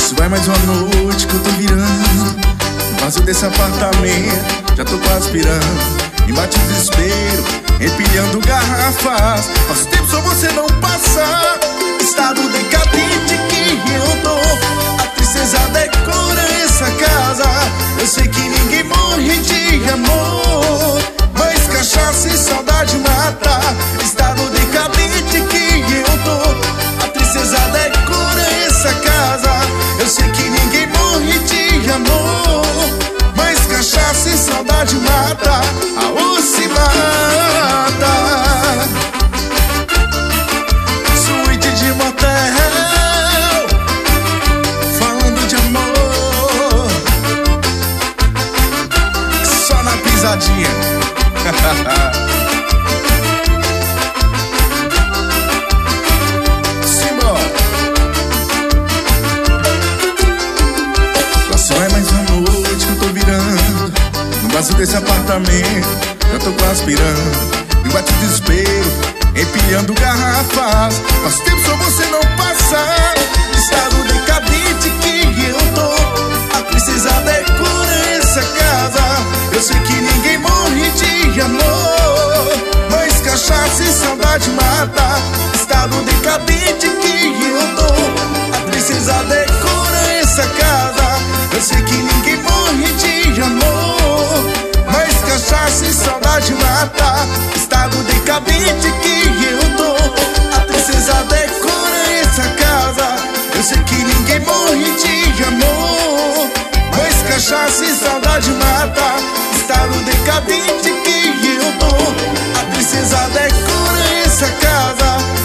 Isso vai mais uma noite que eu tô virando no vaso desse apartamento, já tô quase pirando. Me bate o desespero, empilhando garrafas. Faz tempo só você não passar. Estado decadente que eu tô, a tristeza decora essa casa. Eu sei que ninguém morre de amor, mas cachaça e saudade mata. Estado decadente que eu tô, a tristeza decora essa casa. Eu sei que ninguém morre de amor, mas cachaça e saudade mata. Aô, se mata. Suíte de motel, falando de amor, só na pisadinha. Simbora. Lá só é mais uma noite que eu tô virando no vaso desse apartamento, eu tô quase pirando. Me bate o desespero, empilhando garrafas. Faz tempo só você não passar. Estado decadente que eu tô, a tristeza decora essa casa. Eu sei que ninguém morre de amor, mas cachaça e saudade mata. Estado decadente que eu tô, a tristeza decora essa casa. Eu sei que ninguém morre de amor, mas cachaça e saudade mata. Estado decadente que eu tô, a tristeza decora essa casa. Eu sei que ninguém morre de amor, mas cachaça e saudade mata. Estado decadente que eu tô, a tristeza decora essa casa.